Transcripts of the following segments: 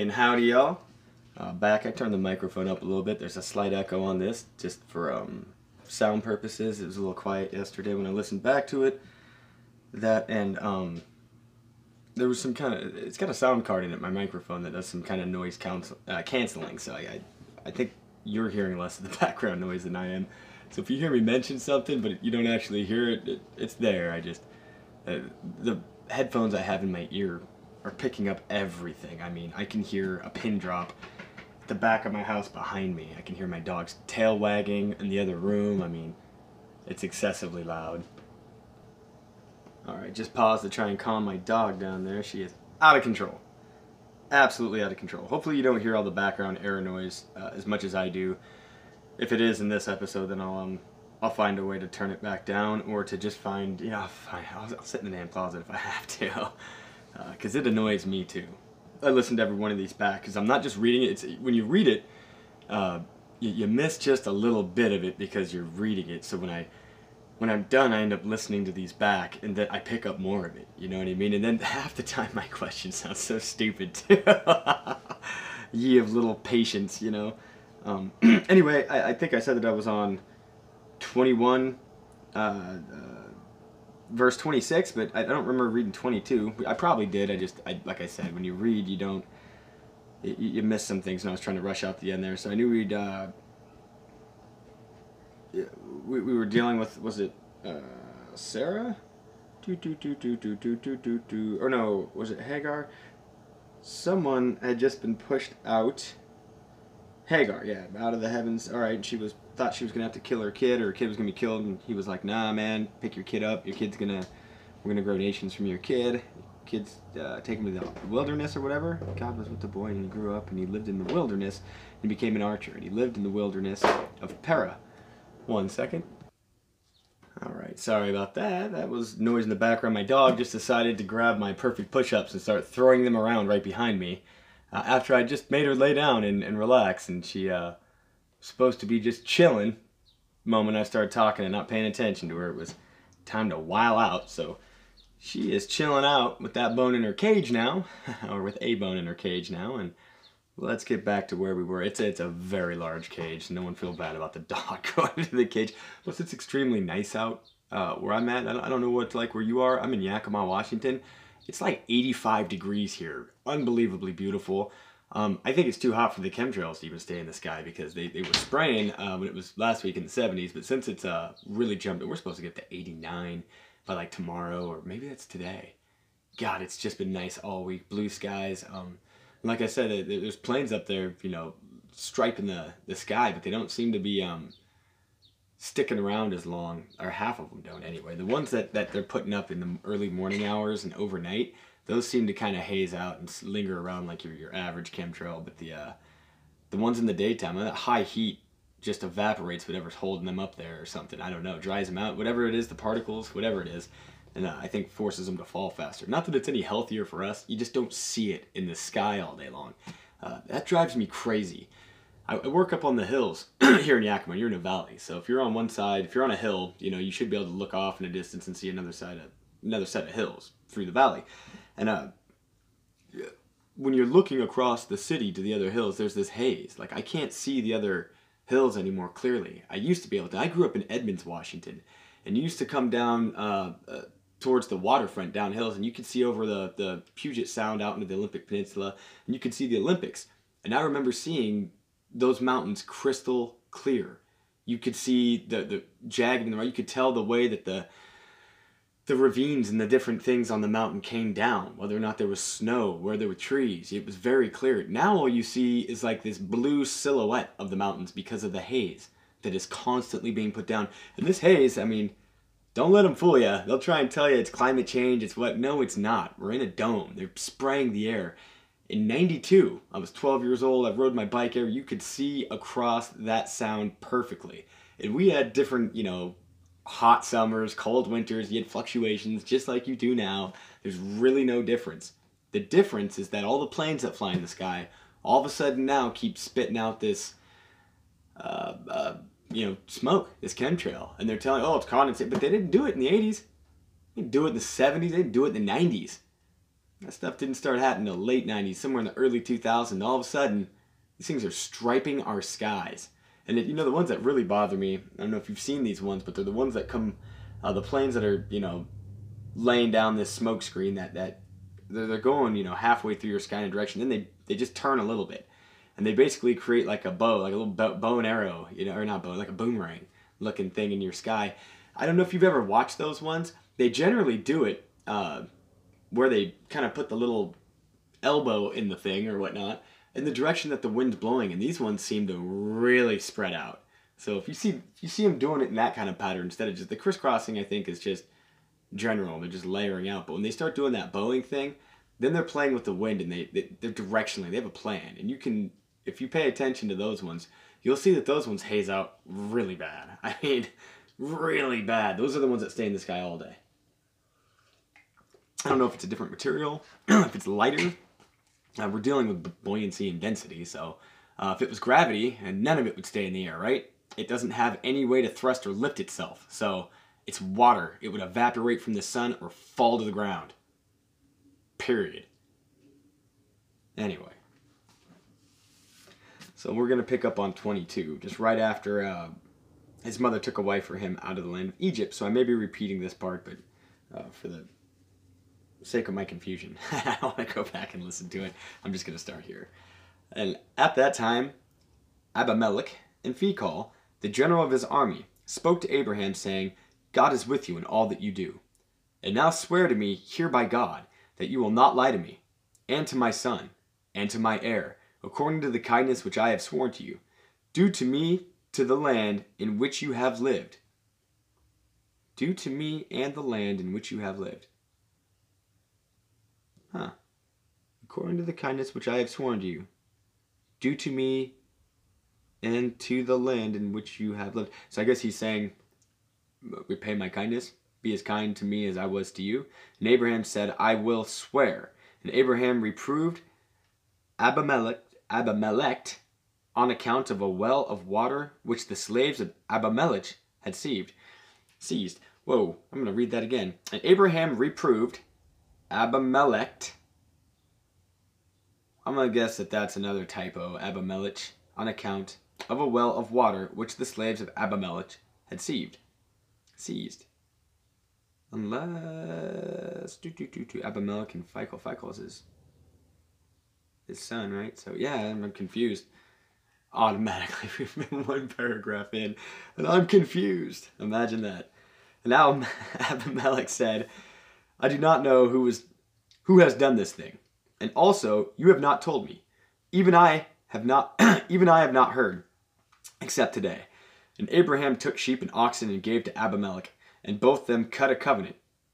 And howdy y'all. Back, I turned the microphone up a little bit. There's a slight echo on this, just for sound purposes. It was a little quiet yesterday when I listened back to it. That and there was some kind of, it's got a sound card in it, my microphone, that does some kind of noise canceling. So I think you're hearing less of the background noise than I am. So if you hear me mention something, but you don't actually hear it, it's there. I just, the headphones I have in my ear are picking up everything. I mean, I can hear a pin drop at the back of my house behind me. I can hear my dog's tail wagging in the other room. I mean, it's excessively loud. Alright, just pause to try and calm my dog down there. She is out of control. Absolutely out of control. Hopefully you don't hear all the background error noise as much as I do. If it is in this episode, then I'll find a way to turn it back down, or to just find, fine, I'll sit in the damn closet if I have to. Because it annoys me too. I listen to every one of these back, because I'm not just reading it. It's, when you read it, you miss just a little bit of it because you're reading it. So when I'm done, I end up listening to these back, and then I pick up more of it. You know what I mean? And then half the time my question sounds so stupid too. Ye of little patience, you know. Anyway, I think I said that I was on 21, verse 26, but I don't remember reading 22. I probably did. Like I said, when you read, you miss some things, and I was trying to rush out the end there. So I knew we were dealing with, was it Sarah? Or no, was it Hagar? Someone had just been pushed out. Hagar, yeah, out of the heavens. All right, and thought she was gonna have to kill her kid, or her kid was gonna be killed, and he was like, "Nah, man, pick your kid up. We're gonna grow nations from your kid. Kids, take him to the wilderness or whatever." God was with the boy, and he grew up, and he lived in the wilderness, and became an archer, and he lived in the wilderness of Pera. 1 second. All right, sorry about that. That was noise in the background. My dog just decided to grab my perfect push-ups and start throwing them around right behind me. After I just made her lay down and relax, and she was supposed to be just chilling the moment I started talking and not paying attention to her. It was time to while out, so she is chilling out with that bone in her cage now, or with a bone in her cage now, and let's get back to where we were. It's a very large cage. No one feel bad about the dog going into the cage. Plus, it's extremely nice out where I'm at. I don't know what it's like where you are. I'm in Yakima, Washington. It's like 85 degrees here. Unbelievably beautiful. I think it's too hot for the chemtrails to even stay in the sky, because they were spraying when it was last week in the 70s, but since it's really jumped, we're supposed to get to 89 by like tomorrow, or maybe that's today. God, it's just been nice all week. Blue skies. Like I said, there's planes up there, striping the sky, but they don't seem to be sticking around as long, or half of them don't anyway. The ones that they're putting up in the early morning hours and overnight, those seem to kind of haze out and linger around like your average chemtrail, but the ones in the daytime, that high heat just evaporates whatever's holding them up there or something. I don't know, dries them out, whatever it is, the particles, whatever it is, and I think forces them to fall faster. Not that it's any healthier for us, you just don't see it in the sky all day long. That drives me crazy. I work up on the hills here in Yakima. You're in a valley, so if you're on one side, if you're on a hill, you should be able to look off in a distance and see another set of hills through the valley. And when you're looking across the city to the other hills, there's this haze. Like, I can't see the other hills anymore clearly. I used to be able to. I grew up in Edmonds, Washington, and you used to come down towards the waterfront, down hills, and you could see over the Puget Sound out into the Olympic Peninsula, and you could see the Olympics. And I remember seeing those mountains crystal clear. You could see the jagged in the right. You could tell the way that the ravines and the different things on the mountain came down, whether or not there was snow, where there were trees. It was very clear. Now all you see is like this blue silhouette of the mountains because of the haze that is constantly being put down. And this haze, I mean, don't let them fool you. They'll try and tell you it's climate change, it's what. No, it's not. We're in a dome. They're spraying the air. In 92, I was 12 years old, I rode my bike there, you could see across that sound perfectly. And we had different, hot summers, cold winters, you had fluctuations just like you do now. There's really no difference. The difference is that all the planes that fly in the sky all of a sudden now keep spitting out this smoke, this chemtrail. And they're telling, oh, it's condensate, but they didn't do it in the 80s. They didn't do it in the 70s, they didn't do it in the 90s. That stuff didn't start happening in the late 90s, somewhere in the early 2000s. All of a sudden, these things are striping our skies. And you know, the ones that really bother me, I don't know if you've seen these ones, but they're the ones that come, the planes that are, you know, laying down this smoke screen that they're going, you know, halfway through your sky in a direction. Then they just turn a little bit. And they basically create like a bow, like a little bow and arrow, you know, or not bow, like a boomerang looking thing in your sky. I don't know if you've ever watched those ones. They generally do it where they kind of put the little elbow in the thing or whatnot in the direction that the wind's blowing, and these ones seem to really spread out. So if you see them doing it in that kind of pattern instead of just the crisscrossing, I think is just general. They're just layering out. But when they start doing that bowing thing, then they're playing with the wind, and they're directionally. They have a plan, and you can, if you pay attention to those ones, you'll see that those ones haze out really bad. I mean, really bad. Those are the ones that stay in the sky all day. I don't know if it's a different material, if it's lighter. We're dealing with buoyancy and density, so if it was gravity, and none of it would stay in the air, right? It doesn't have any way to thrust or lift itself, so it's water. It would evaporate from the sun or fall to the ground. Period. Anyway. So we're going to pick up on 22, just right after his mother took a wife for him out of the land of Egypt. So I may be repeating this part, but for the sake of my confusion, I want to go back and listen to it. I'm just going to start here. And at that time, Abimelech and Phicol, the general of his army, spoke to Abraham, saying, God is with you in all that you do. And now swear to me here by God, that you will not lie to me, and to my son, and to my heir, according to the kindness which I have sworn to you. Do to me, to the land in which you have lived. Do to me and the land in which you have lived. According to the kindness which I have sworn to you. Do to me and to the land in which you have lived. So I guess he's saying, repay my kindness. Be as kind to me as I was to you. And Abraham said, I will swear. And Abraham reproved Abimelech on account of a well of water which the slaves of Abimelech had seized. Whoa, I'm going to read that again. And Abraham reproved Abimelech. I'm going to guess that that's another typo, Abimelech, on account of a well of water which the slaves of Abimelech had seized. Unless Abimelech and Phicol. Phicol is his son, right? So yeah, I'm confused. Automatically, we've been one paragraph in, and I'm confused. Imagine that. And now Abimelech said, I do not know who has done this thing. And also, you have not told me. Even I have not heard, except today. And Abraham took sheep and oxen and gave to Abimelech, and both of them cut a covenant.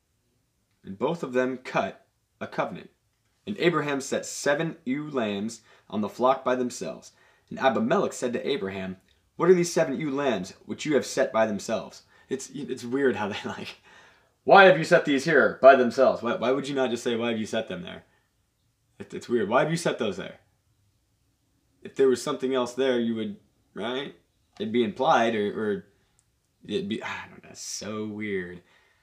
And Abraham set 7 ewe lambs on the flock by themselves. And Abimelech said to Abraham, what are these 7 ewe lambs which you have set by themselves? It's weird how they like, why have you set these here by themselves? Why would you not just say, why have you set them there? It's weird. Why have you set those there? If there was something else there, you would, right? It'd be implied, or it'd be, I don't know, that's so weird.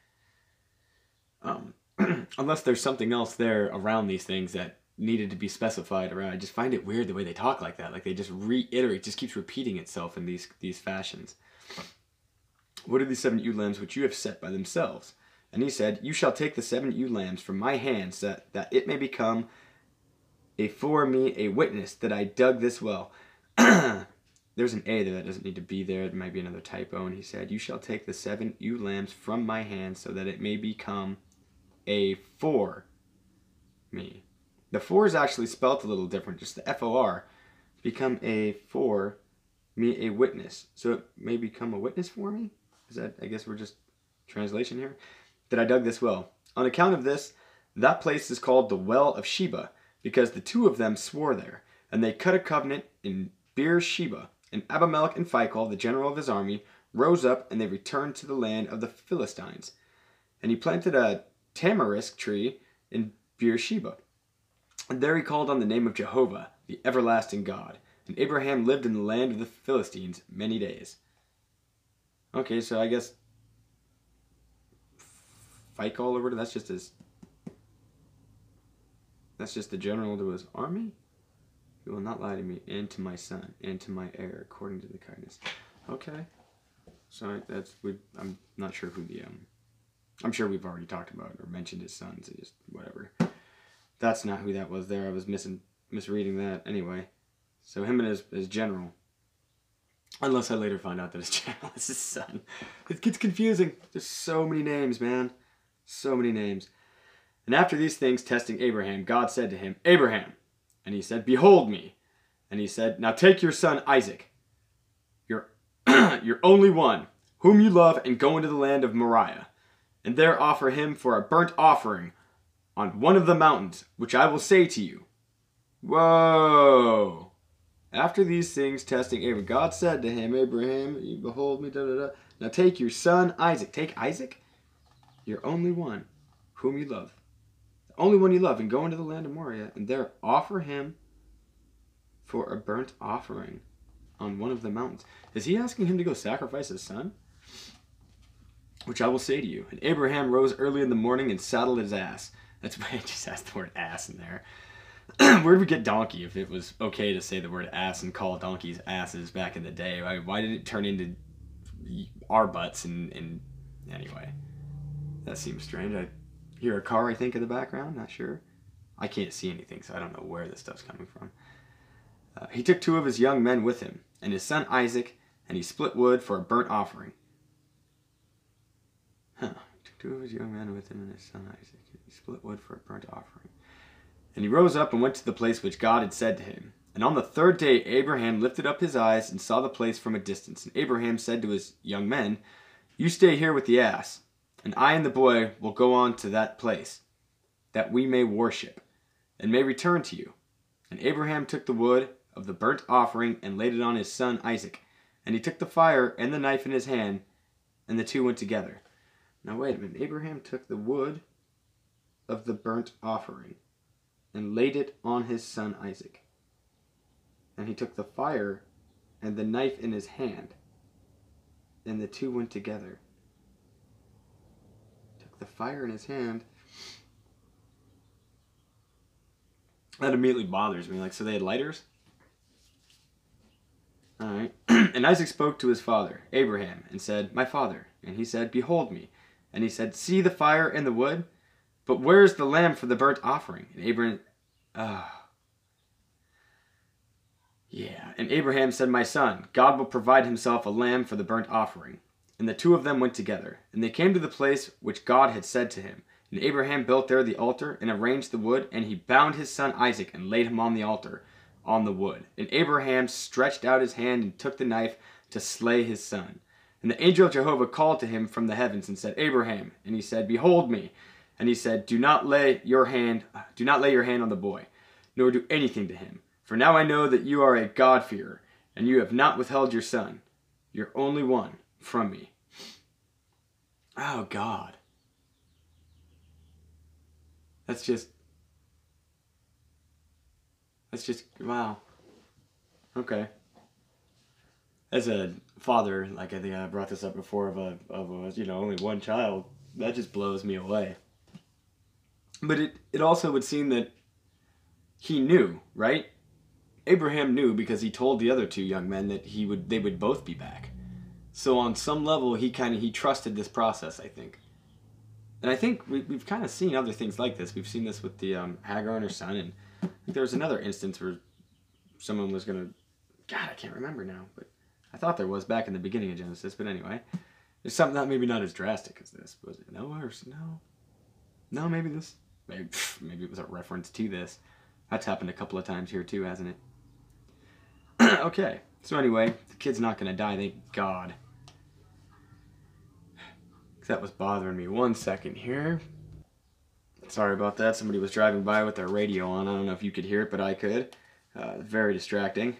Unless there's something else there around these things that needed to be specified around. I just find it weird the way they talk like that. Like they just reiterate, just keeps repeating itself in these fashions. What are these 7 ewe lambs which you have set by themselves? And he said, you shall take the 7 ewe lambs from my hands, that it may become for me a witness that I dug this well. There's an A there that doesn't need to be there. It might be another typo. And he said, you shall take the 7 ewe lambs from my hands, so that it may become a for me. The for is actually spelt a little different, just the F-O-R. Become a for me a witness. So it may become a witness for me? Is that, I guess we're just translation here? That I dug this well. On account of this, that place is called the Well of Sheba, because the 2 of them swore there. And they cut a covenant in Beersheba. And Abimelech and Phicol, the general of his army, rose up, and they returned to the land of the Philistines. And he planted a tamarisk tree in Beersheba. And there he called on the name of Jehovah, the everlasting God. And Abraham lived in the land of the Philistines many days. Okay, so I guess Phicol or whatever, that's just his That's just the general to his army. He will not lie to me and to my son and to my heir according to the kindness. Okay. So I'm not sure who the I'm sure we've already talked about or mentioned his sons. Just whatever. That's not who that was there. I was misreading that anyway. So him and his general. Unless I later find out that his general is his son. It gets confusing. There's so many names, man. So many names. And after these things, testing Abraham, God said to him, Abraham. And he said, behold me. And he said, now take your son Isaac, your only one, whom you love, and go into the land of Moriah, and there offer him for a burnt offering on one of the mountains, which I will say to you. Whoa. After these things, testing Abraham, God said to him, Abraham, you behold me, da da da. Now take your son Isaac. Take Isaac, your only one, whom you love. The only one you love, and go into the land of Moriah, and there offer him for a burnt offering on one of the mountains. Is he asking him to go sacrifice his son? Which I will say to you. And Abraham rose early in the morning and saddled his ass. That's why I just asked the word ass in there. Where did we get donkey if it was okay to say the word ass and call donkeys asses back in the day? Why did it turn into our butts? And anyway, that seems strange. I hear a car, I think, in the background. Not sure. I can't see anything, so I don't know where this stuff's coming from. He took 2 of his young men with him, and his son Isaac, and he split wood for a burnt offering. He took 2 of his young men with him, and his son Isaac, and he split wood for a burnt offering. And he rose up and went to the place which God had said to him. And on the 3rd day Abraham lifted up his eyes and saw the place from a distance. And Abraham said to his young men, you stay here with the ass, and I and the boy will go on to that place, that we may worship, and may return to you. And Abraham took the wood of the burnt offering and laid it on his son Isaac. And he took the fire and the knife in his hand, and the 2 went together. Now wait a minute. Abraham took the wood of the burnt offering and laid it on his son Isaac. And he took the fire and the knife in his hand, and the 2 went together. Took the fire in his hand. That immediately bothers me. Like, so they had lighters? Alright. And Isaac spoke to his father, Abraham, and said, my father. And he said, behold me. And he said, see the fire and the wood? But where is the lamb for the burnt offering? And Abraham, And Abraham said, my son, God will provide himself a lamb for the burnt offering. And the 2 of them went together. And they came to the place which God had said to him. And Abraham built there the altar and arranged the wood. And he bound his son Isaac and laid him on the altar, on the wood. And Abraham stretched out his hand and took the knife to slay his son. And the angel of Jehovah called to him from the heavens and said, Abraham. And he said, behold me. And he said, do not lay your hand on the boy, nor do anything to him. For now I know that you are a God-fearer, and you have not withheld your son, your only one, from me. Oh, God. That's just, wow. Okay. As a father, like I think I brought this up before, of a only one child, that just blows me away. But it also would seem that he knew, right? Abraham knew because he told the other 2 young men that they would both be back. So on some level, he trusted this process, I think. And I think we've kind of seen other things like this. We've seen this with the Hagar and her son, and I think there was another instance where someone was going to, God, I can't remember now, but I thought there was back in the beginning of Genesis. But anyway, there's something that maybe not as drastic as this. Was it Noah or no? No, maybe this. Maybe it was a reference to this. That's happened a couple of times here too, hasn't it? Okay, so anyway, the kid's not going to die, thank God. That was bothering me. 1 second here. Sorry about that. Somebody was driving by with their radio on. I don't know if you could hear it, but I could. Very distracting.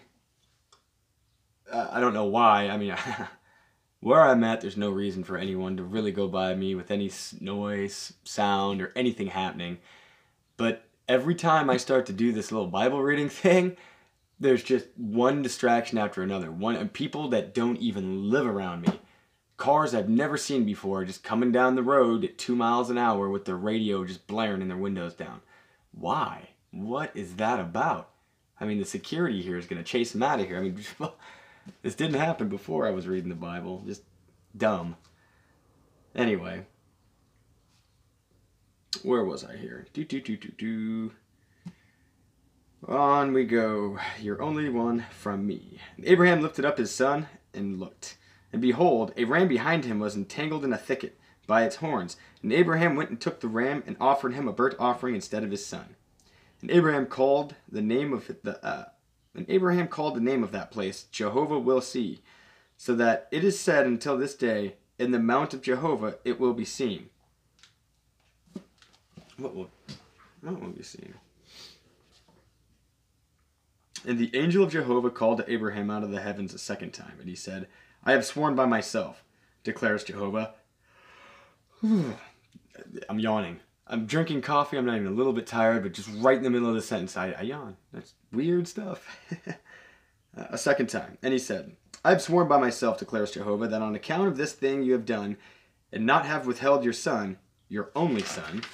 I don't know why. I mean, where I'm at, there's no reason for anyone to really go by me with any noise, sound, or anything happening. But every time I start to do this little Bible reading thing, there's just one distraction after another. And people that don't even live around me. Cars I've never seen before just coming down the road at 2 miles an hour with their radio just blaring and their windows down. Why? what is that about? I mean, the security here is going to chase him out of here. I mean, this didn't happen before I was reading the Bible. Just dumb. Anyway. Where was I here? On we go. You're only one from me. And Abraham lifted up his son and looked. And behold, a ram behind him was entangled in a thicket by its horns. And Abraham went and took the ram and offered him a burnt offering instead of his son. And Abraham called the name of that place Jehovah will see, so that it is said until this day, in the mount of Jehovah it will be seen. What will be seen? And the angel of Jehovah called to Abraham out of the heavens a second time, and he said, I have sworn by myself, declares Jehovah. I'm yawning. I'm drinking coffee. I'm not even a little bit tired, but just right in the middle of the sentence, I yawn. That's weird stuff. A second time. And he said, I have sworn by myself, declares Jehovah, that on account of this thing you have done, and not have withheld your son, your only son,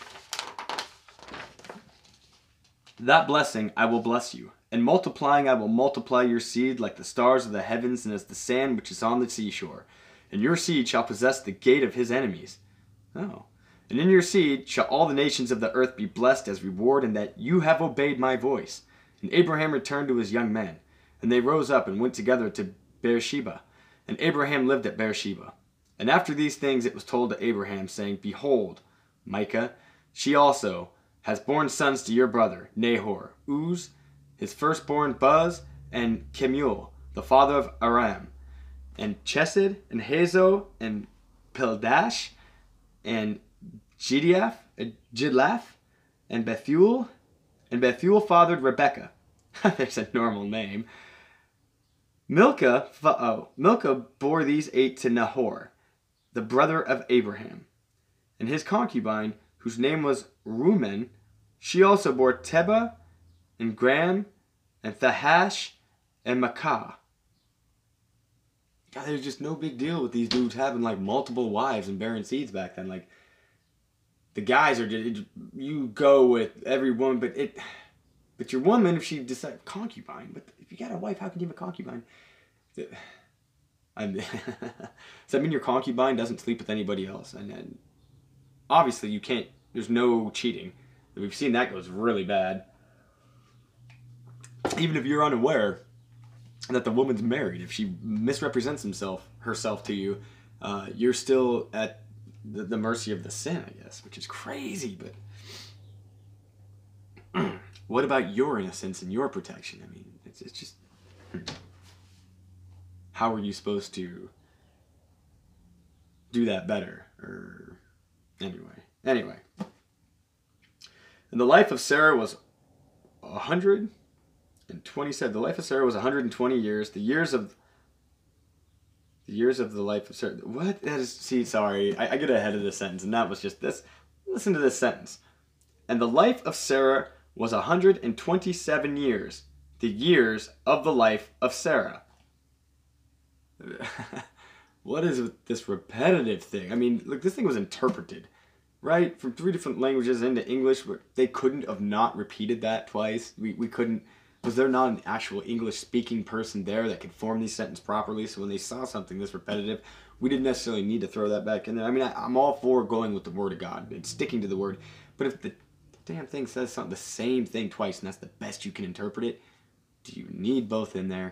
that blessing I will bless you. And multiplying I will multiply your seed like the stars of the heavens and as the sand which is on the seashore. And your seed shall possess the gate of his enemies. Oh. And in your seed shall all the nations of the earth be blessed as reward, in that you have obeyed my voice. And Abraham returned to his young men. And they rose up and went together to Beersheba. And Abraham lived at Beersheba. And after these things it was told to Abraham, saying, Behold, Micah, she also has borne sons to your brother, Nahor, Uz, his firstborn Buz, and Kemuel, the father of Aram, and Chesed, and Hazo, and Pildash, and Jidlaph, and Bethuel. And Bethuel fathered Rebekah. There's a normal name. Milcah bore these 8 to Nahor, the brother of Abraham. And his concubine, whose name was Reuben, she also bore Teba, and Gram, and Thahash, and Makah. God, there's just no big deal with these dudes having like multiple wives and bearing seeds back then. Like, the guys are just, you go with every woman, but your woman, if she decides, concubine, but if you got a wife, how can you have a concubine? Does that mean your concubine doesn't sleep with anybody else? And obviously you can't, there's no cheating. We've seen that goes really bad. Even if you're unaware that the woman's married, if she misrepresents herself to you, you're still at the mercy of the sin, I guess, which is crazy. But what about your innocence and your protection? I mean, it's just, how are you supposed to do that better? Or anyway. And the life of Sarah was 127. The life of Sarah was 120 years. The years of the life of Sarah. What? That is. See, sorry, I get ahead of this sentence, and that was just this. Listen to this sentence. And the life of Sarah was 127 years. The years of the life of Sarah. What is with this repetitive thing? I mean, look, this thing was interpreted, right? From 3 different languages into English. They couldn't have not repeated that twice. We couldn't. Was there not an actual English-speaking person there that could form these sentences properly? So when they saw something this repetitive, we didn't necessarily need to throw that back in there. I mean, I'm all for going with the Word of God and sticking to the Word. But if the damn thing says something, the same thing twice, and that's the best you can interpret it, do you need both in there?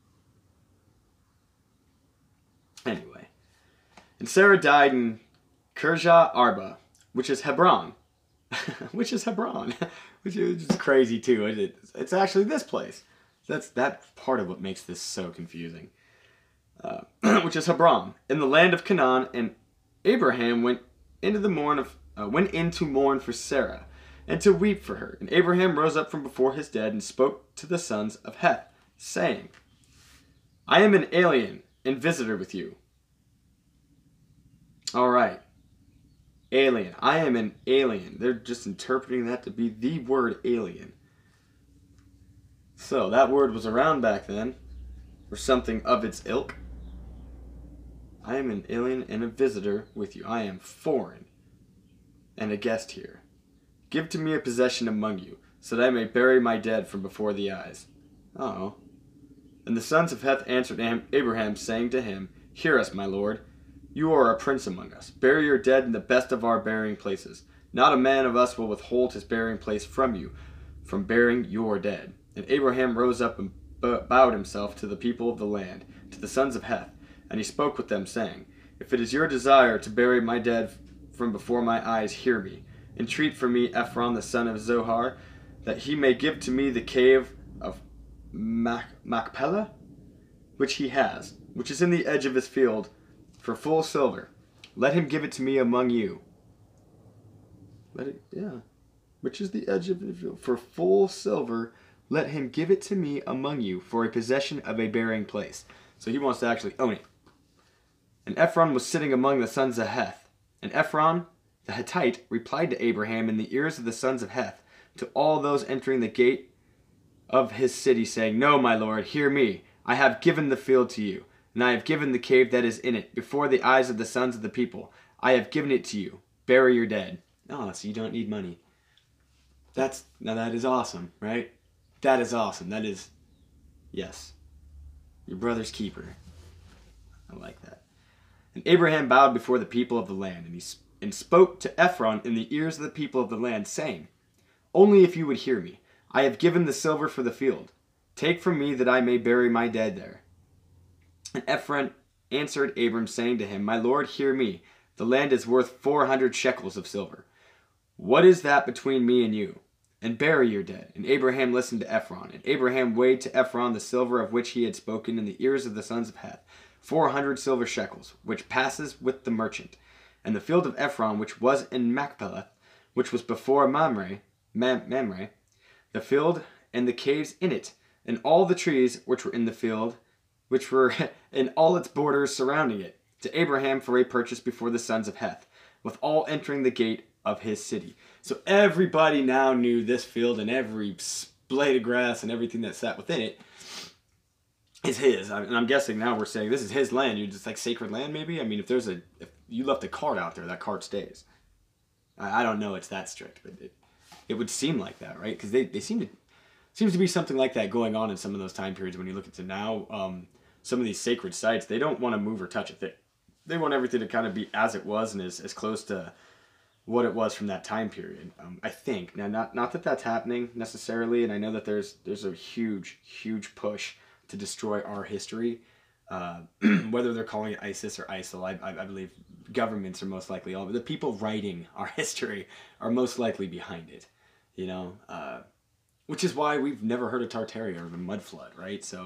Anyway. And Sarah died in Kirjah Arba, which is Hebron. Which is crazy too. It's actually this place. That's part of what makes this so confusing. Which is Hebron, in the land of Canaan. And Abraham went in to mourn for Sarah, and to weep for her. And Abraham rose up from before his dead and spoke to the sons of Heth, saying, I am an alien and visitor with you. All right. Alien. I am an alien. They're just interpreting that to be the word alien. So that word was around back then, or something of its ilk. I am an alien and a visitor with you. I am foreign and a guest here. Give to me a possession among you. so that I may bury my dead from before the eyes. Oh. And the sons of Heth answered Abraham, saying to him, Hear us, my lord. You are a prince among us. Bury your dead in the best of our burying places. Not a man of us will withhold his burying place from you, from burying your dead. And Abraham rose up and bowed himself to the people of the land, to the sons of Heth. And he spoke with them, saying, If it is your desire to bury my dead from before my eyes, hear me. Entreat for me Ephron the son of Zohar, that he may give to me the cave of Machpelah, which he has, which is in the edge of his field, for full silver. Let him give it to me among you. Which is the edge of his field, for full silver. Let him give it to me among you for a possession of a burying place. So he wants to actually own it. And Ephron was sitting among the sons of Heth. And Ephron, the Hittite, replied to Abraham in the ears of the sons of Heth, to all those entering the gate of his city, saying, No, my lord, hear me. I have given the field to you, and I have given the cave that is in it, before the eyes of the sons of the people. I have given it to you. Bury your dead. Oh, so you don't need money. Now that is awesome, right? That is awesome. That is, yes, your brother's keeper. I like that. And Abraham bowed before the people of the land, and spoke to Ephron in the ears of the people of the land, saying, Only if you would hear me. I have given the silver for the field. Take from me that I may bury my dead there. And Ephron answered Abram, saying to him, My lord, hear me. The land is worth 400 shekels of silver. What is that between me and you? And bury your dead. And Abraham listened to Ephron. And Abraham weighed to Ephron the silver of which he had spoken in the ears of the sons of Heth, 400 silver shekels, which passes with the merchant. And the field of Ephron, which was in Machpelah, which was before Mamre, the field and the caves in it, and all the trees which were in the field, which were in all its borders surrounding it, to Abraham for a purchase before the sons of Heth, with all entering the gate of his city. So everybody now knew this field, and every blade of grass and everything that sat within it is his. And I'm guessing now we're saying this is his land. You're just like sacred land, maybe? I mean, if you left a cart out there, that cart stays. I don't know it's that strict, but it would seem like that, right? Because they seems to be something like that going on in some of those time periods. When you look into now, some of these sacred sites, they don't want to move or touch a thing. They want everything to kind of be as it was and as close to what it was from that time period. I think now, not that that's happening necessarily, and I know that there's a huge push to destroy our history. Whether they're calling it ISIS or ISIL, I believe governments are most likely, the people writing our history are most likely behind it, you know, which is why we've never heard of Tartaria or the mud flood, right? So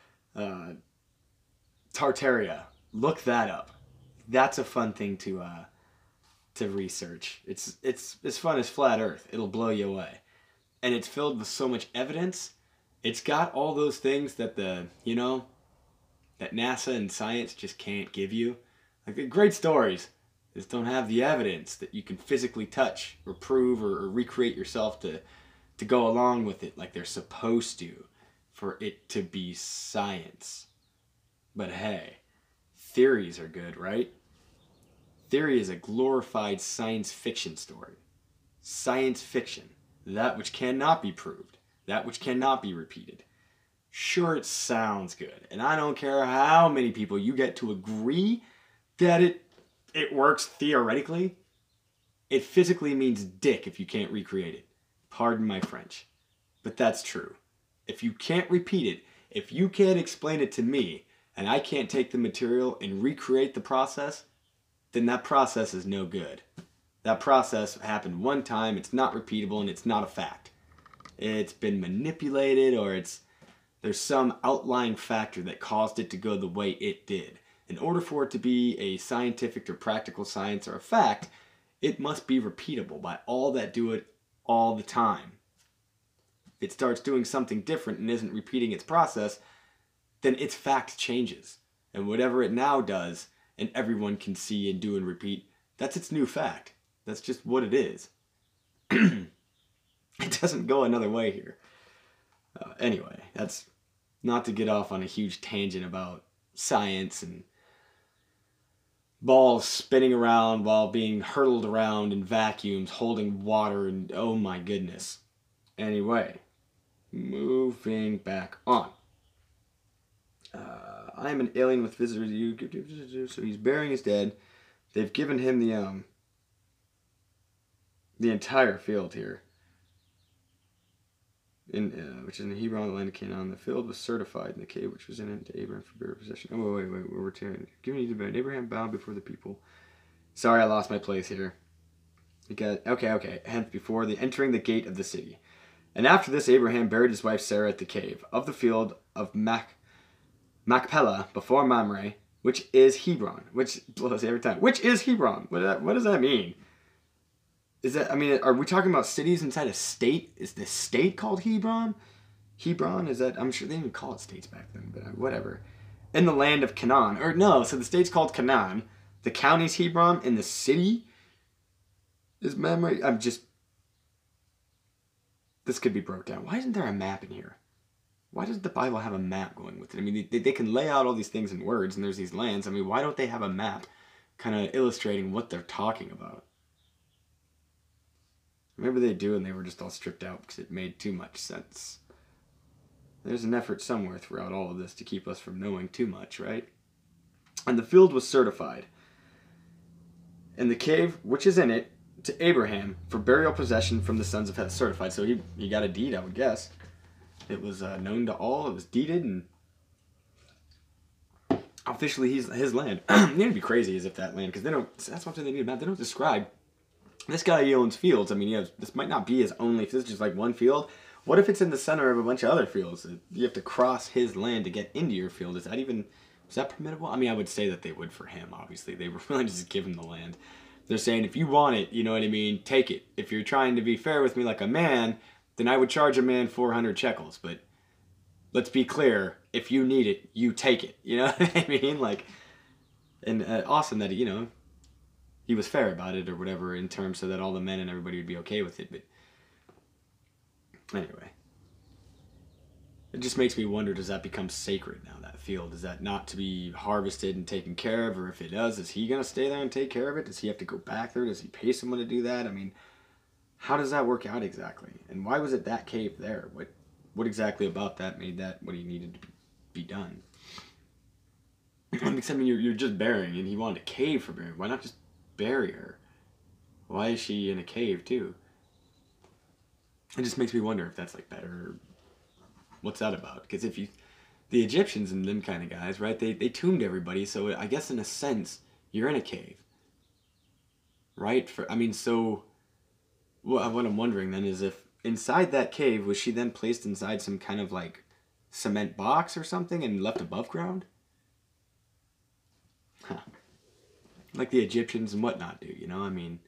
Tartaria, look that up. That's a fun thing to research. It's as fun as flat earth. It'll blow you away. And it's filled with so much evidence. It's got all those things that that NASA and science just can't give you. Like, the great stories just don't have the evidence that you can physically touch or prove or recreate yourself to go along with it like they're supposed to for it to be science. But hey, theories are good, right? Theory is a glorified science fiction story. Science fiction. That which cannot be proved. That which cannot be repeated. Sure, it sounds good. And I don't care how many people you get to agree that it works theoretically. It physically means dick if you can't recreate it. Pardon my French. But that's true. If you can't repeat it, if you can't explain it to me, and I can't take the material and recreate the process, then that process is no good. That process happened one time, it's not repeatable, and it's not a fact. It's been manipulated, or there's some outlying factor that caused it to go the way it did. In order for it to be a scientific or practical science or a fact, it must be repeatable by all that do it all the time. If it starts doing something different and isn't repeating its process, then its fact changes. And whatever it now does, and everyone can see and do and repeat, that's its new fact. That's just what it is. It doesn't go another way here. Anyway, that's not to get off on a huge tangent about science and balls spinning around while being hurtled around in vacuums, holding water, and oh my goodness. Anyway, moving back on. I am an alien with visitors. So he's burying his dead. They've given him the entire field here. Which is in Hebron, the land of Canaan. The field was certified in the cave which was in it to Abraham for burial possession. Oh, wait, we're returning. Giving you the bed. Abraham bowed before the people. Sorry, I lost my place here. Because, okay. Hence, before the entering the gate of the city. And after this, Abraham buried his wife Sarah at the cave of the field of Machpelah before Mamre, which is Hebron. Which blows every time. Which is Hebron? What does that mean? Is that, I mean, are we talking about cities inside a state? Is the state called Hebron? Hebron? Is that, I'm sure they didn't even call it states back then, but whatever. In the land of Canaan. Or no, so the state's called Canaan. The county's Hebron, and the city is Mamre. This could be broke down. Why isn't there a map in here? Why does the Bible have a map going with it? I mean, they can lay out all these things in words, and there's these lands. I mean, why don't they have a map kind of illustrating what they're talking about? Maybe they do, and they were just all stripped out because it made too much sense. There's an effort somewhere throughout all of this to keep us from knowing too much, right? And the field was certified. And the cave, which is in it, to Abraham for burial possession from the sons of Heth. Certified. So he got a deed, I would guess. It was known to all. It was deeded, and officially his land. It'd be crazy as if that land, because they don't. That's one thing they need about. They don't describe. This guy owns fields. I mean, this might not be his only. If this is just like one field, what if it's in the center of a bunch of other fields? You have to cross his land to get into your field. Is that permissible? I mean, I would say that they would for him. Obviously, they were willing to just give him the land. They're saying, if you want it, you know what I mean, take it. If you're trying to be fair with me like a man, then I would charge a man 400 shekels. But let's be clear, if you need it, you take it. You know what I mean? Like, and awesome that, he was fair about it or whatever in terms so that all the men and everybody would be okay with it. But anyway, it just makes me wonder, does that become sacred now, that field? Is that not to be harvested and taken care of? Or if it does, is he going to stay there and take care of it? Does he have to go back there? Does he pay someone to do that? I mean, how does that work out exactly? And why was it that cave there? What exactly about that made that what he needed to be done? Because, I mean, you're just burying, and he wanted a cave for burying. Why not just bury her? Why is she in a cave, too? It just makes me wonder if that's, like, better. What's that about? Because the Egyptians and them kind of guys, right, they tombed everybody, so I guess in a sense, you're in a cave. Right? So what I'm wondering then is if inside that cave, was she then placed inside some kind of, like, cement box or something and left above ground? Huh. Like the Egyptians and whatnot do, I mean,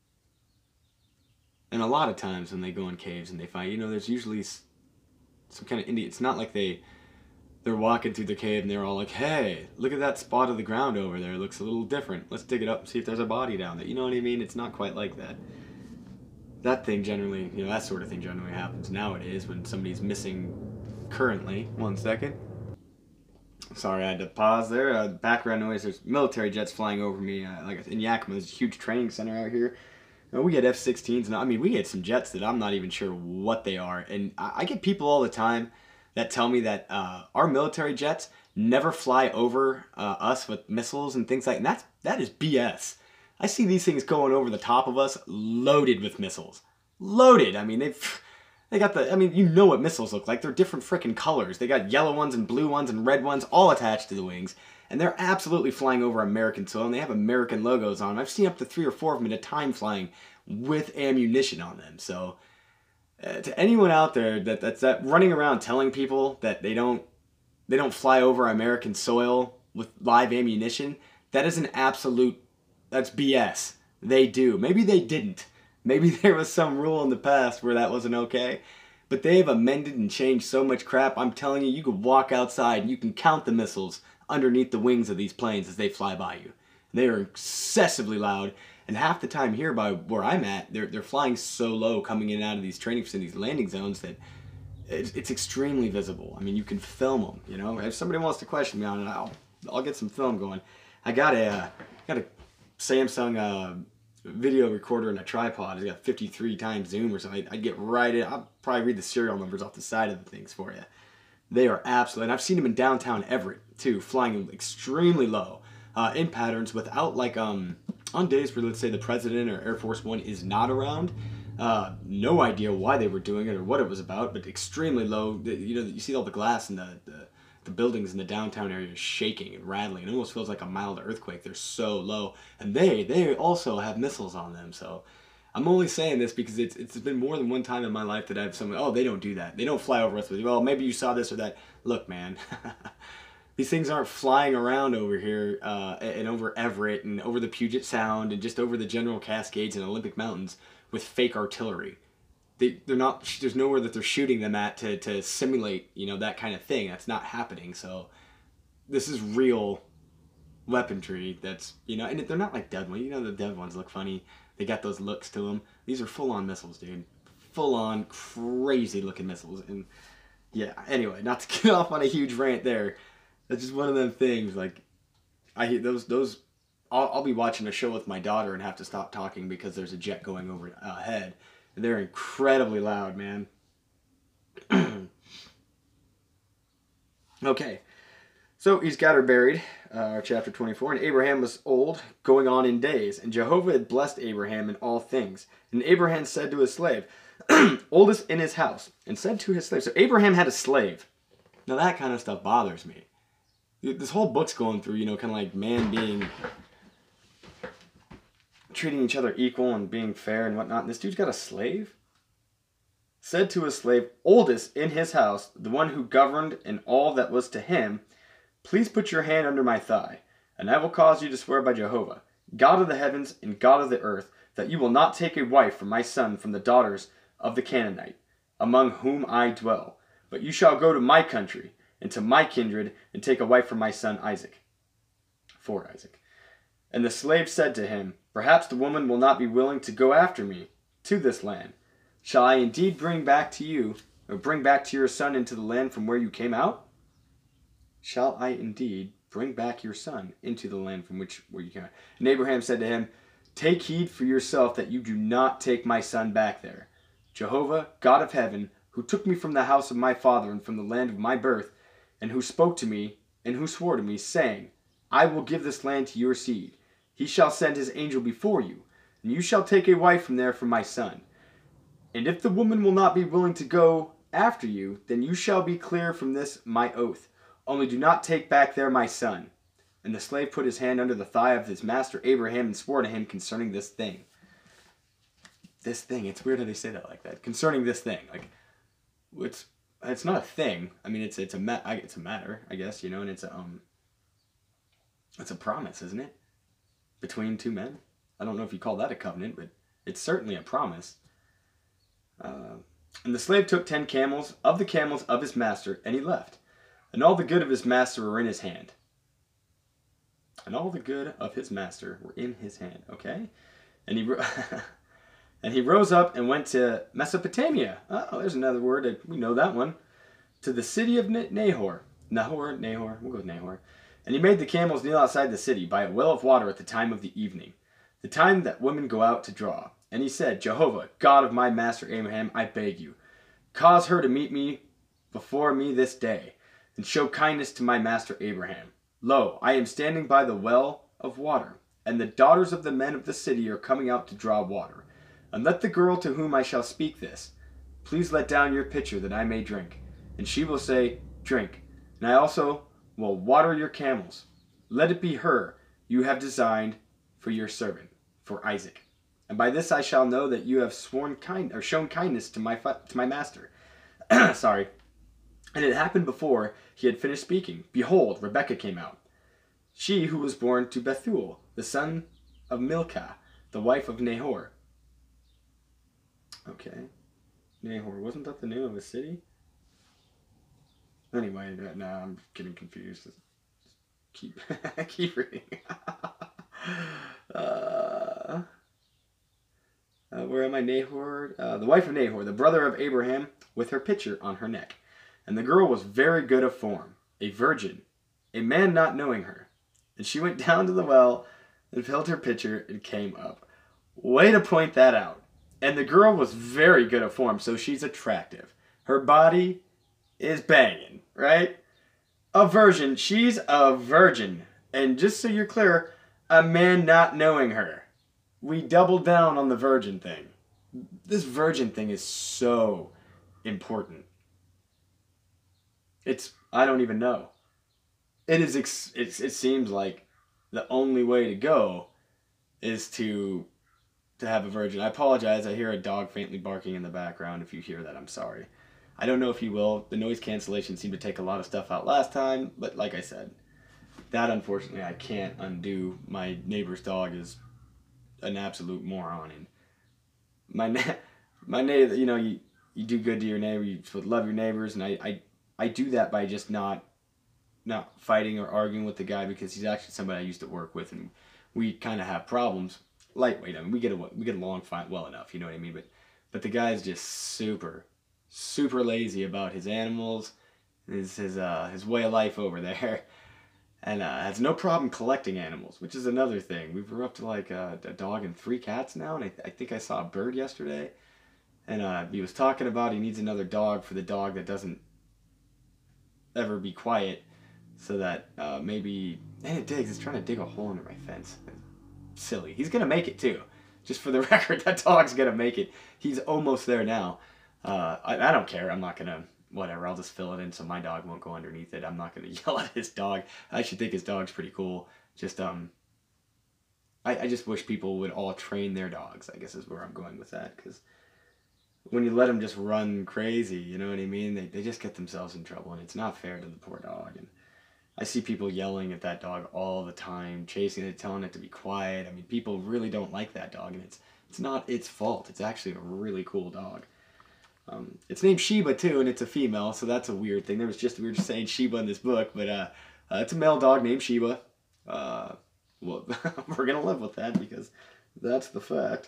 and a lot of times when they go in caves and they find, there's usually some kind of Indian. It's not like they're walking through the cave and they're all like, hey, look at that spot of the ground over there. It looks a little different. Let's dig it up and see if there's a body down there. You know what I mean? It's not quite like that. That thing generally, that sort of thing generally happens nowadays when somebody's missing currently. 1 second. Sorry, I had to pause there. Background noise, there's military jets flying over me. Like in Yakima, there's a huge training center out here. We get F-16s, and I mean, we get some jets that I'm not even sure what they are. And I get people all the time that tell me that our military jets never fly over us with missiles and things like that. And that is BS. I see these things going over the top of us loaded with missiles. Loaded. I mean, they got you know what missiles look like. They're different freaking colors. They got yellow ones and blue ones and red ones all attached to the wings. And they're absolutely flying over American soil, and they have American logos on them. I've seen up to 3 or 4 of them at a time flying with ammunition on them. So, to anyone out there that's running around telling people that they don't fly over American soil with live ammunition, that is that's BS. They do. Maybe they didn't. Maybe there was some rule in the past where that wasn't okay. But they've amended and changed so much crap. I'm telling you, you could walk outside and you can count the missiles underneath the wings of these planes as they fly by you. They are excessively loud, and half the time here by where I'm at, they're flying so low coming in and out of these training facilities, landing zones, that it's extremely visible. I mean, you can film them, If somebody wants to question me on it, I'll get some film going. I got a Samsung video recorder and a tripod. It's got 53 times zoom or something. I'd get right in. I'll probably read the serial numbers off the side of the things for you. They are absolutely, and I've seen them in downtown Everett too, flying extremely low in patterns without like on days where let's say the president or Air Force One is not around. No idea why they were doing it or what it was about, but extremely low. You know, you see all the glass in the buildings in the downtown area shaking and rattling. It almost feels like a mild earthquake. They're so low, and they also have missiles on them. So I'm only saying this because it's been more than one time in my life that I've someone, oh, they don't do that. They don't fly over us with you. Well, maybe you saw this or that. Look, man, these things aren't flying around over here and over Everett and over the Puget Sound and just over the General Cascades and Olympic Mountains with fake artillery. They're not. There's nowhere that they're shooting them at to simulate, you know, that kind of thing. That's not happening. So this is real weaponry. That's, you know, and they're not like dead ones. You know, the dead ones look funny. They got those looks to them. These are full-on missiles, dude. Full-on crazy-looking missiles. And yeah. Anyway, not to get off on a huge rant there. That's just one of them things. Like I hate those. I'll be watching a show with my daughter and have to stop talking because there's a jet going over ahead. They're incredibly loud, man. Okay. So he's got her buried, chapter 24. And Abraham was old, going on in days. And Jehovah had blessed Abraham in all things. And Abraham said to his slave, oldest in his house, and said to his slave. So Abraham had a slave. Now that kind of stuff bothers me. This whole book's going through, you know, kind of like man being... treating each other equal and being fair and whatnot. And this dude's got a slave? Said to his slave, oldest in his house, the one who governed in all that was to him, please put your hand under my thigh, and I will cause you to swear by Jehovah, God of the heavens and God of the earth, that you will not take a wife for my son from the daughters of the Canaanite, among whom I dwell, but you shall go to my country and to my kindred and take a wife for my son Isaac. For Isaac. And the slave said to him, perhaps the woman will not be willing to go after me to this land. Shall I indeed bring back to your son into the land from where you came out? Shall I indeed bring back your son into the land from where you came out? And Abraham said to him, take heed for yourself that you do not take my son back there. Jehovah, God of heaven, who took me from the house of my father and from the land of my birth, and who spoke to me and who swore to me, saying, I will give this land to your seed. He shall send his angel before you, and you shall take a wife from there for my son. And if the woman will not be willing to go after you, then you shall be clear from this my oath. Only do not take back there my son. And the slave put his hand under the thigh of his master Abraham and swore to him concerning this thing. This thing, it's weird how they say that like that. Concerning this thing, like it's not a thing. I mean, it's a matter, I guess, you know, and it's a promise, isn't it? Between two men. I don't know if you call that a covenant, but it's certainly a promise. And the slave took 10 camels of the camels of his master, and he left. And all the good of his master were in his hand. And all the good of his master were in his hand. Okay? And he rose up and went to Mesopotamia. Oh, there's another word. We know that one. To the city of Nahor. Nahor. We'll go with Nahor. And he made the camels kneel outside the city by a well of water at the time of the evening, the time that women go out to draw. And he said, Jehovah, God of my master Abraham, I beg you, cause her to meet me before me this day, and show kindness to my master Abraham. Lo, I am standing by the well of water, and the daughters of the men of the city are coming out to draw water. And let the girl to whom I shall speak this, please let down your pitcher that I may drink. And she will say, drink. And I also will water your camels. Let it be her you have designed for your servant, for Isaac. And by this I shall know that you have shown kindness to my master. Sorry. And it happened before he had finished speaking. Behold, Rebekah came out, she who was born to Bethuel, the son of Milcah, the wife of Nahor. Okay. Nahor, wasn't that the name of a city? Anyway, now I'm getting confused. Keep reading. Where am I? Nahor? The wife of Nahor, the brother of Abraham, with her pitcher on her neck. And the girl was very good of form, a virgin, a man not knowing her. And she went down to the well and filled her pitcher and came up. Way to point that out. And the girl was very good at form, so she's attractive. Her body is banging, right? A virgin. She's a virgin. And just so you're clear, a man not knowing her. We doubled down on the virgin thing. This virgin thing is so important. I don't even know. It seems like the only way to go is to have a virgin. I apologize. I hear a dog faintly barking in the background. If you hear that, I'm sorry. I don't know if you will. The noise cancellation seemed to take a lot of stuff out last time, but like I said, that unfortunately I can't undo. My neighbor's dog is an absolute moron, and my neighbor, you do good to your neighbor. You love your neighbors, and I do that by just not fighting or arguing with the guy, because he's actually somebody I used to work with, and we kind of have problems. Lightweight. I mean, we get along fine, well enough. You know what I mean? But the guy's just super lazy about his animals, his way of life over there, and has no problem collecting animals, which is another thing. We're up to like a dog and 3 cats now, and I think I saw a bird yesterday, and he was talking about he needs another dog for the dog that doesn't ever be quiet, so that maybe, and it digs. It's trying to dig a hole under my fence. Silly. He's gonna make it too. Just for the record, that dog's gonna make it. He's almost there now. I don't care. I'm not gonna, whatever. I'll just fill it in so my dog won't go underneath it. I'm not gonna yell at his dog. I actually think his dog's pretty cool. Just I just wish people would all train their dogs, I guess is where I'm going with that, because when you let them just run crazy, you know what I mean? They just get themselves in trouble, and it's not fair to the poor dog. And I see people yelling at that dog all the time, chasing it, telling it to be quiet. I mean, people really don't like that dog, and it's not its fault. It's actually a really cool dog. It's named Sheba too, and it's a female, so that's a weird thing. We were just saying Sheba in this book, but it's a male dog named Sheba. Well, we're gonna live with that because that's the fact.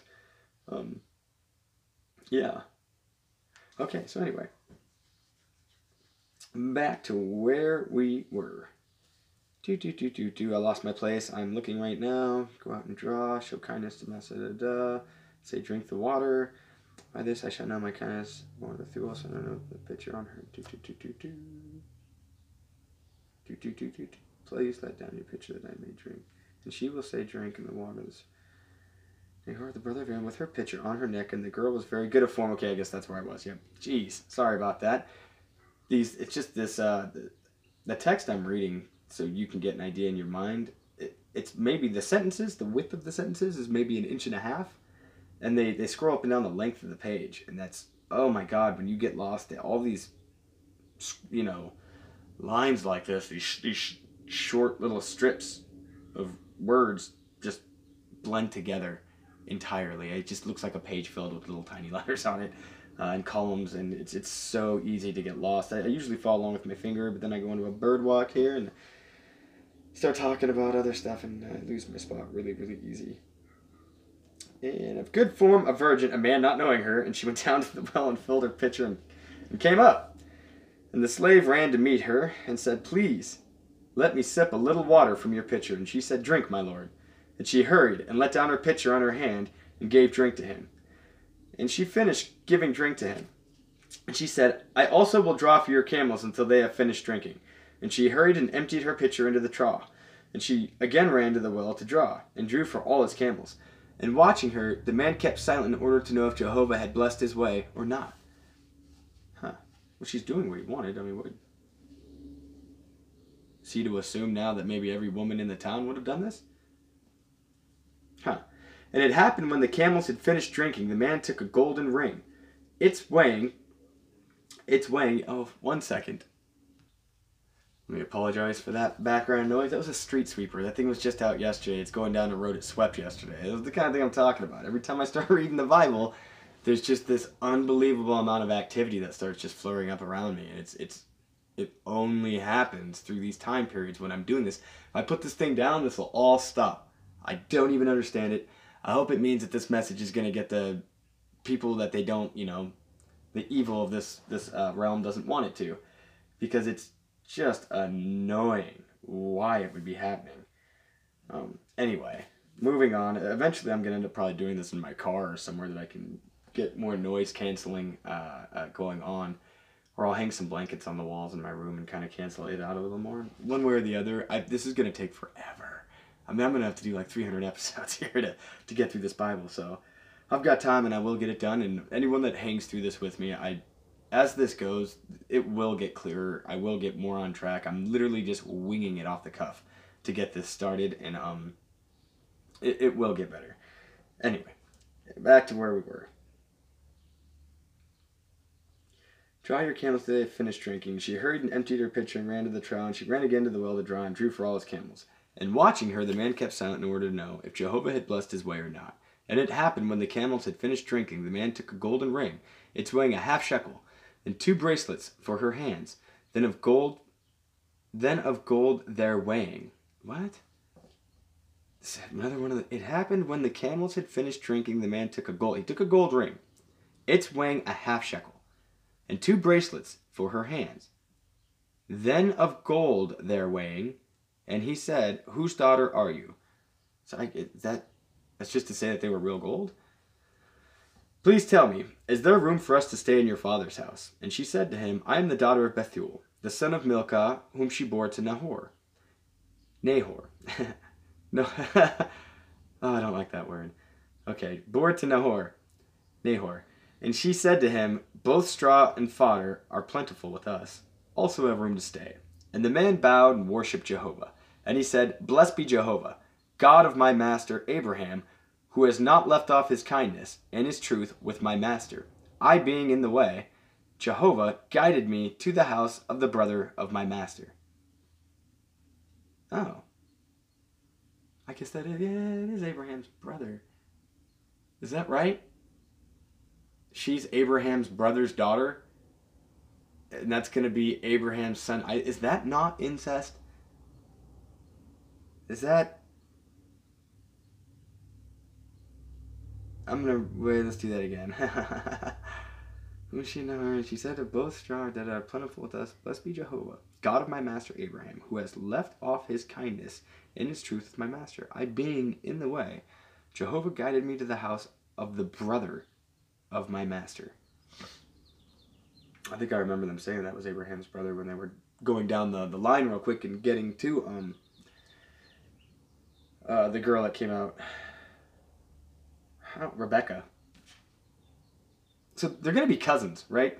Yeah. Okay, so anyway, back to where we were. I lost my place. I'm looking right now. Go out and draw. Show kindness to Massa. Say drink the water. By this I shall know my kindness. One of the fools. I don't know the picture on her. Please let down your pitcher that I may drink. And she will say drink in the waters. They heard the brother of Aaron with her pitcher on her neck, and the girl was very good at form. Okay, I guess that's where I was. Yep. Jeez, sorry about that. It's just this the text I'm reading, so you can get an idea in your mind. It's maybe the sentences, the width of the sentences is maybe 1.5 inches, and they scroll up and down the length of the page, and that's, oh my God, when you get lost, all these, lines like this, these short little strips of words just blend together entirely. It just looks like a page filled with little tiny letters on it. And columns, and it's so easy to get lost. I usually follow along with my finger, but then I go into a bird walk here and start talking about other stuff, and I lose my spot really easy. And of good form, a virgin, a man not knowing her, and she went down to the well and filled her pitcher and came up. And the slave ran to meet her and said, please, let me sip a little water from your pitcher. And she said, drink, my lord. And she hurried and let down her pitcher on her hand and gave drink to him. And she finished giving drink to him. And she said, I also will draw for your camels until they have finished drinking. And she hurried and emptied her pitcher into the trough. And she again ran to the well to draw, and drew for all his camels. And watching her, the man kept silent in order to know if Jehovah had blessed his way or not. Huh. Well, she's doing what he wanted. I mean, what? Is he to assume now that maybe every woman in the town would have done this? Huh. And it happened when the camels had finished drinking, the man took a golden ring. It's weighing, oh, 1 second. Let me apologize for that background noise. That was a street sweeper. That thing was just out yesterday. It's going down the road. It swept yesterday. It was the kind of thing I'm talking about. Every time I start reading the Bible, there's just this unbelievable amount of activity that starts just flurrying up around me. And it only happens through these time periods when I'm doing this. If I put this thing down, this will all stop. I don't even understand it. I hope it means that this message is going to get the people that they don't, the evil of this realm doesn't want it to. Because it's just annoying why it would be happening. Anyway, moving on. Eventually, I'm gonna end up probably doing this in my car or somewhere that I can get more noise canceling going on, or I'll hang some blankets on the walls in my room and kind of cancel it out a little more. One way or the other. This is gonna take forever. I mean, I'm gonna have to do like 300 episodes here to get through this Bible. So I've got time and I will get it done. And anyone that hangs through this with me, as this goes, it will get clearer. I will get more on track. I'm literally just winging it off the cuff to get this started, and it will get better. Anyway, back to where we were. Draw your camels today, finished drinking. She hurried and emptied her pitcher and ran to the trough, and she ran again to the well to draw and drew for all his camels. And watching her, the man kept silent in order to know if Jehovah had blessed his way or not. And it happened when the camels had finished drinking, the man took a golden ring, its weighing a half shekel, and 2 bracelets for her hands, then of gold their weighing. What? Another one of the. It happened when the camels had finished drinking, the man took a gold ring, its weighing a half shekel, and 2 bracelets for her hands, then of gold their weighing, and he said, "Whose daughter are you?" So that's just to say that they were real gold. "Please tell me, is there room for us to stay in your father's house?" And she said to him, "I am the daughter of Bethuel, the son of Milcah, whom she bore to Nahor." No, oh, I don't like that word. Okay, bore to Nahor. And she said to him, "Both straw and fodder are plentiful with us. Also have room to stay." And the man bowed and worshipped Jehovah. And he said, "Blessed be Jehovah, God of my master Abraham, who has not left off his kindness and his truth with my master. I being in the way, Jehovah guided me to the house of the brother of my master." Oh. I guess that is, yeah, it is Abraham's brother. Is that right? She's Abraham's brother's daughter? And that's going to be Abraham's son. Is that not incest? Is that... Wait, let's do that again. She said to both straw that are plentiful with us, "Blessed be Jehovah, God of my master Abraham, who has left off his kindness and his truth with my master. I being in the way, Jehovah guided me to the house of the brother of my master." I think I remember them saying that was Abraham's brother when they were going down the line real quick and getting to the girl that came out. Rebecca. So they're going to be cousins, right?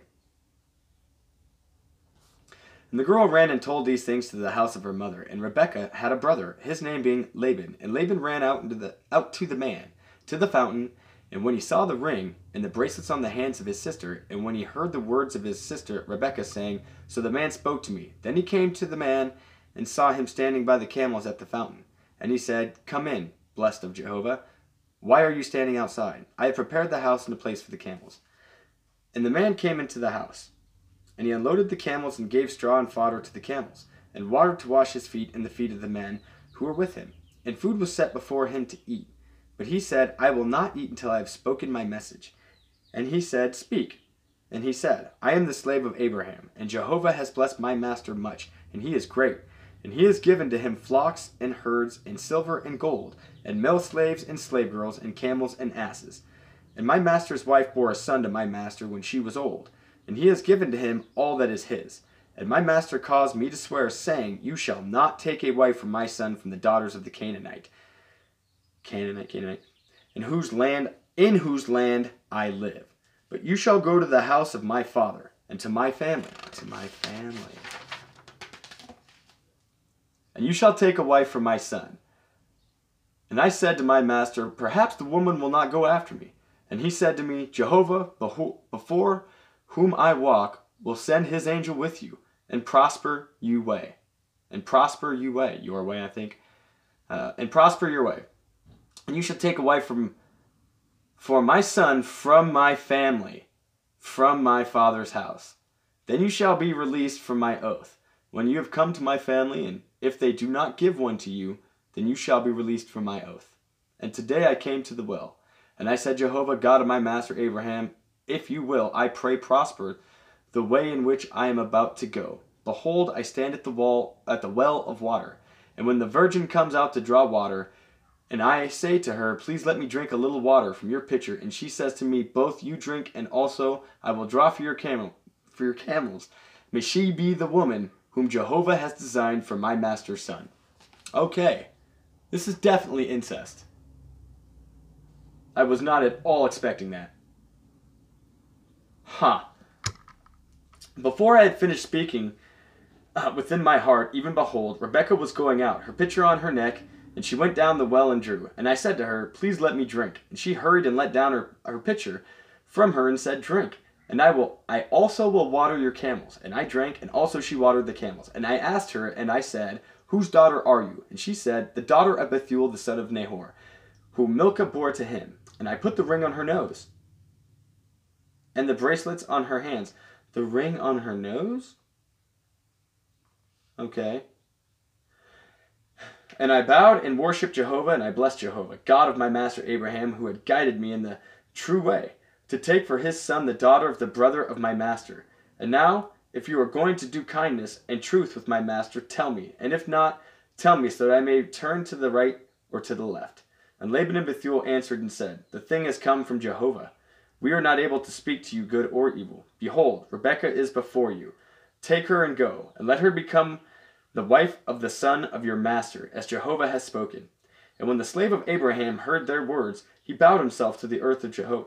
And the girl ran and told these things to the house of her mother. And Rebekah had a brother, his name being Laban. And Laban ran out to the man, to the fountain. And when he saw the ring and the bracelets on the hands of his sister, and when he heard the words of his sister Rebekah saying, "So the man spoke to me," then he came to the man and saw him standing by the camels at the fountain. And he said, "Come in, blessed of Jehovah. Why are you standing outside? I have prepared the house and a place for the camels." And the man came into the house, and he unloaded the camels and gave straw and fodder to the camels, and water to wash his feet and the feet of the men who were with him. And food was set before him to eat. But he said, "I will not eat until I have spoken my message." And he said, "Speak." And he said, "I am the slave of Abraham, and Jehovah has blessed my master much, and he is great. And he has given to him flocks and herds, and silver and gold, and male slaves and slave girls, and camels and asses. And my master's wife bore a son to my master when she was old, and he has given to him all that is his. And my master caused me to swear, saying, You shall not take a wife for my son from the daughters of the Canaanite, in whose land I live. But you shall go to the house of my father, and to my family. And you shall take a wife for my son. And I said to my master, Perhaps the woman will not go after me. And he said to me, Jehovah, before whom I walk, will send his angel with you, and prosper your way. And prosper your way, I think. And prosper your way. And you shall take a wife for my son from my family, from my father's house. Then you shall be released from my oath. When you have come to my family, and if they do not give one to you, then you shall be released from my oath. And today I came to the well. And I said, Jehovah, God of my master Abraham, if you will, I pray prosper the way in which I am about to go. Behold, I stand at the well of water. And when the virgin comes out to draw water, And I say to her, please let me drink a little water from your pitcher. And she says to me, both you drink, and also I will draw for your camels. May she be the woman whom Jehovah has designed for my master's son. Okay, this is definitely incest. I was not at all expecting that. Huh. Before I had finished speaking, within my heart, even behold, Rebekah was going out, her pitcher on her neck, and she went down the well and drew. And I said to her, please let me drink. And she hurried and let down her pitcher from her and said, drink. And I also will water your camels. And I drank, and also she watered the camels. And I asked her, and I said, whose daughter are you? And she said, the daughter of Bethuel, the son of Nahor, whom Milcah bore to him. And I put the ring on her nose, and the bracelets on her hands. The ring on her nose? Okay. And I bowed and worshipped Jehovah, and I blessed Jehovah, God of my master Abraham, who had guided me in the true way, to take for his son the daughter of the brother of my master. And now, if you are going to do kindness and truth with my master, tell me. And if not, tell me, so that I may turn to the right or to the left. And Laban and Bethuel answered and said, the thing has come from Jehovah. We are not able to speak to you good or evil. Behold, Rebekah is before you. Take her and go, and let her become the wife of the son of your master, as Jehovah has spoken. And when the slave of Abraham heard their words, he bowed himself to the earth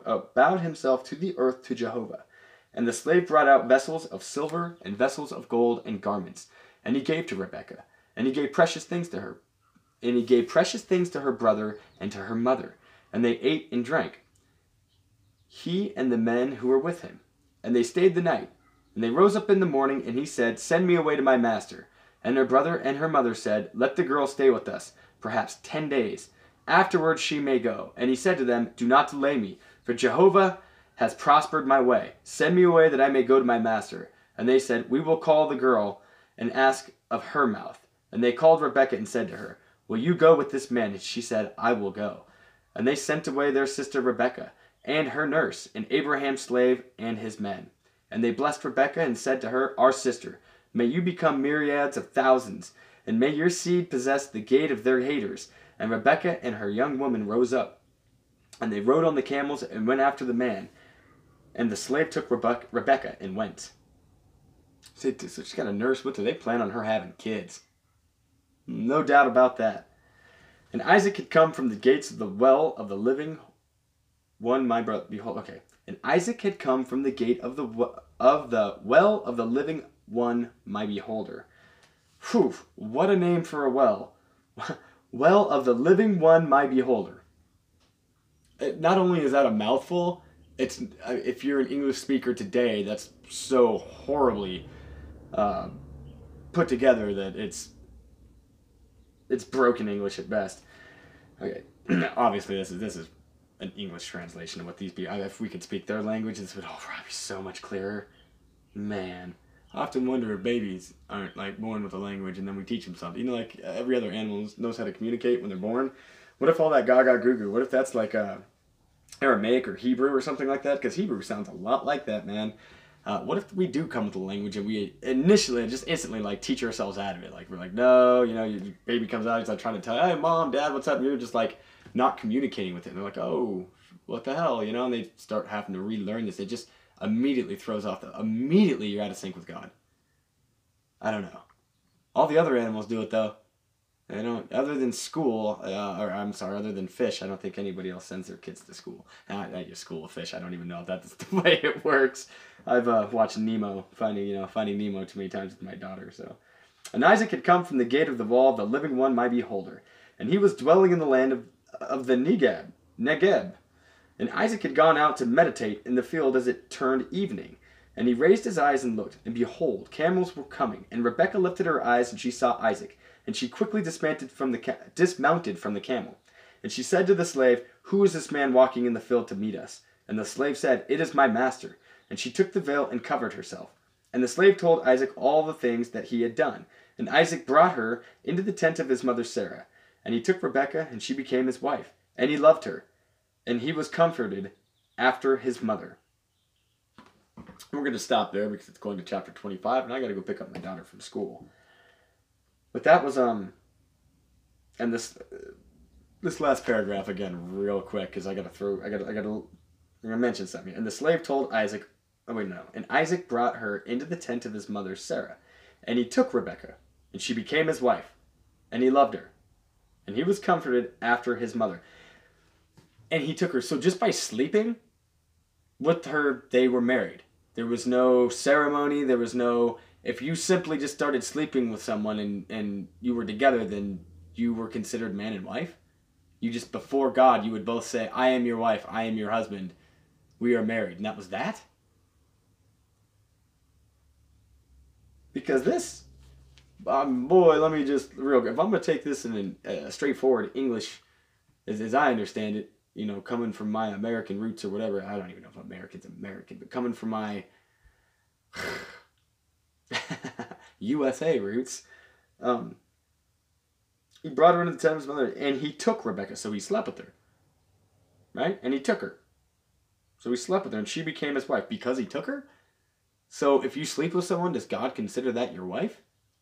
to Jehovah. And the slave brought out vessels of silver and vessels of gold and garments, and he gave to Rebekah. And he gave precious things to her. And he gave precious things to her brother and to her mother. And they ate and drank, he and the men who were with him. And they stayed the night. And they rose up in the morning, and he said, send me away to my master. And her brother and her mother said, let the girl stay with us, perhaps 10 days. Afterwards she may go. And he said to them, do not delay me, for Jehovah has prospered my way. Send me away that I may go to my master. And they said, we will call the girl and ask of her mouth. And they called Rebekah and said to her, will you go with this man? And she said, I will go. And they sent away their sister Rebekah, and her nurse, and Abraham's slave, and his men. And they blessed Rebekah and said to her, our sister, may you become myriads of thousands, and may your seed possess the gate of their haters. And Rebekah and her young woman rose up, and they rode on the camels and went after the man. And the slave took Rebekah and went. So she's got a nurse with her. They plan on her having kids. No doubt about that. And Isaac had come from the gates of the well of the living one, my brother. Behold, okay. And Isaac had come from the gate of the well of the living one, my beholder. Whew, what a name for a well. Well of the living one, my beholder. Not only is that a mouthful, it's if you're an English speaker today, that's so horribly put together that it's broken English at best. Okay, obviously this is an English translation of what these be. If we could speak their language, this would all probably be so much clearer. Man, I often wonder if babies aren't like born with a language and then we teach them something. You know, like every other animal knows how to communicate when they're born. What if all that gaga goo goo? What if that's like Aramaic or Hebrew or something like that? Because Hebrew sounds a lot like that, man. What if we do come with a language and we initially just instantly like teach ourselves out of it? Like we're like, no, you know, your baby comes out, he's like trying to tell, hey, mom, dad, what's up? And you're just like not communicating with it. And they're like, oh, what the hell, you know? And they start having to relearn this. It just immediately throws off immediately you're out of sync with God. I don't know. All the other animals do it though. They don't, other than school, other than fish, I don't think anybody else sends their kids to school. At your school of fish, I don't even know if that's the way it works. I've watched Nemo, Finding Nemo too many times with my daughter, so. And Isaac had come from the gate of the wall of the living one, my beholder. And he was dwelling in the land of the Negeb. And Isaac had gone out to meditate in the field as it turned evening. And he raised his eyes and looked, and behold, camels were coming. And Rebekah lifted her eyes, and she saw Isaac. And she quickly dismounted from the camel. And she said to the slave, who is this man walking in the field to meet us? And the slave said, it is my master. And she took the veil and covered herself. And the slave told Isaac all the things that he had done. And Isaac brought her into the tent of his mother Sarah. And he took Rebekah, and she became his wife. And he loved her. And he was comforted after his mother. We're going to stop there because it's going to chapter 25, and I got to go pick up my daughter from school. But that was, and this, this last paragraph again real quick because I'm gonna mention something. And the slave told Isaac, oh wait no, and Isaac brought her into the tent of his mother Sarah, and he took Rebekah, and she became his wife, and he loved her, and he was comforted after his mother, and he took her. So just by sleeping with her, they were married. There was no ceremony. There was no. If you simply just started sleeping with someone and you were together, then you were considered man and wife. You just, before God, you would both say, I am your wife, I am your husband, we are married. And that was that? Because this, boy, let me just, real quick, if I'm going to take this in a straightforward English, as I understand it, you know, coming from my American roots or whatever, I don't even know if American's American, but coming from my USA roots, he brought her into the tent of his mother, and he took Rebekah, so he slept with her. Right? And he took her. So he slept with her, and she became his wife because he took her? So if you sleep with someone, does God consider that your wife?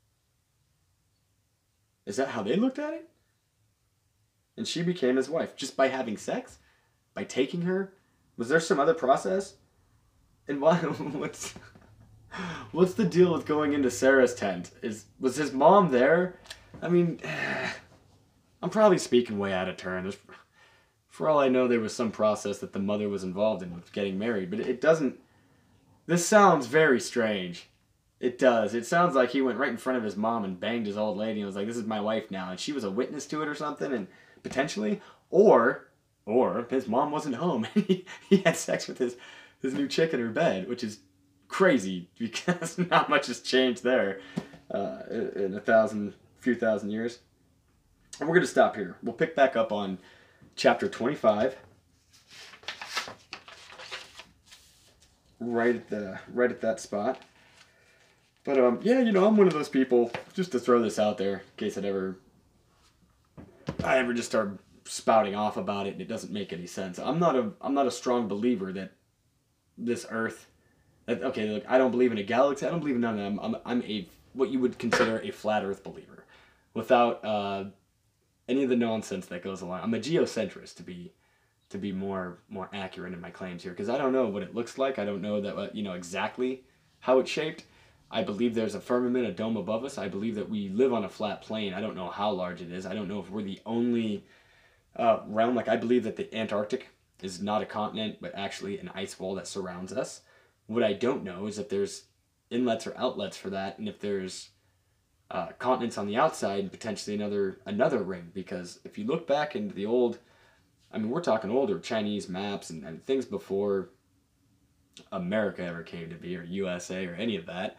Is that how they looked at it? And she became his wife just by having sex? By taking her? Was there some other process? And why? What's the deal with going into Sarah's tent? Was his mom there? I mean, I'm probably speaking way out of turn. For all I know, there was some process that the mother was involved in with getting married, but it doesn't. This sounds very strange. It does. It sounds like he went right in front of his mom and banged his old lady and was like, "This is my wife now," and she was a witness to it or something, and potentially, or his mom wasn't home and he had sex with his new chick in her bed, which is crazy because not much has changed there in a few thousand years. And we're going to stop here. We'll pick back up on chapter 25. Right at that spot. But yeah, you know, I'm one of those people, just to throw this out there in case I ever just start spouting off about it and it doesn't make any sense. I'm not a strong believer that this earth, okay, look, I don't believe in a galaxy. I don't believe in none of them. I'm a what you would consider a flat earth believer without any of the nonsense that goes along. I'm a geocentrist to be more accurate in my claims here, because I don't know what it looks like. I don't know that exactly how it's shaped. I believe there's a firmament, a dome above us. I believe that we live on a flat plane. I don't know how large it is. I don't know if we're the only realm. Like, I believe that the Antarctic is not a continent, but actually an ice wall that surrounds us. What I don't know is if there's inlets or outlets for that, and if there's continents on the outside, and potentially another ring. Because if you look back into the old, I mean, we're talking older Chinese maps and things before America ever came to be, or USA, or any of that.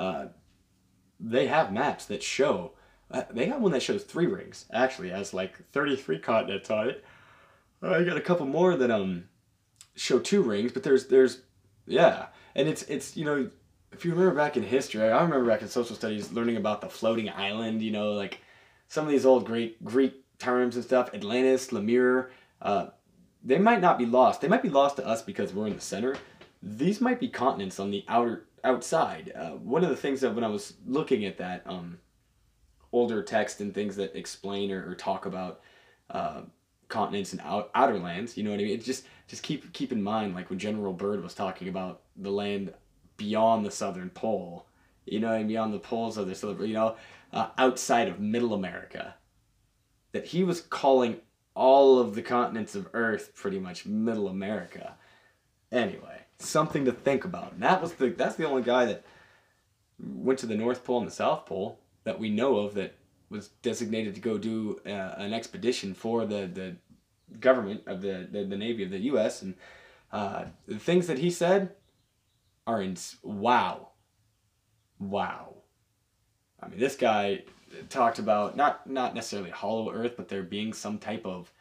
They have maps that show. They got one that shows 3 rings. Actually, has like 33 continents on it. I got a couple more that show 2 rings, but there's yeah, and it's you know, if you remember back in history, I remember back in social studies learning about the floating island. You know, like some of these old great Greek terms and stuff. Atlantis, Lemur. They might not be lost. They might be lost to us because we're in the center. These might be continents on the outside. One of the things that when I was looking at that older text and things that explain or talk about continents and outer lands, you know what I mean? It just keep in mind, like when General Byrd was talking about the land beyond the southern pole, you know, and beyond the poles of the southern, you know, outside of Middle America, that he was calling all of the continents of Earth pretty much Middle America. Anyway, something to think about. And that's the only guy that went to the North Pole and the South Pole that we know of that was designated to go do an expedition for the government of the Navy of the U.S. And the things that he said are wow. I mean, this guy talked about not necessarily hollow Earth, but there being some type of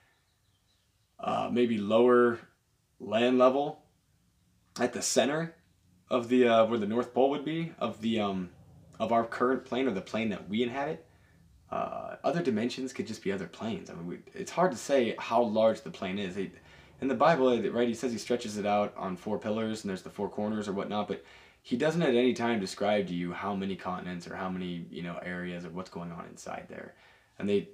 maybe lower land level at the center of the where the North Pole would be of the of our current plane, or the plane that we inhabit. Other dimensions could just be other planes. I mean, it's hard to say how large the plane is. In the Bible, right, he says he stretches it out on 4 pillars, and there's the 4 corners or whatnot, but he doesn't at any time describe to you how many continents or how many, you know, areas or what's going on inside there. And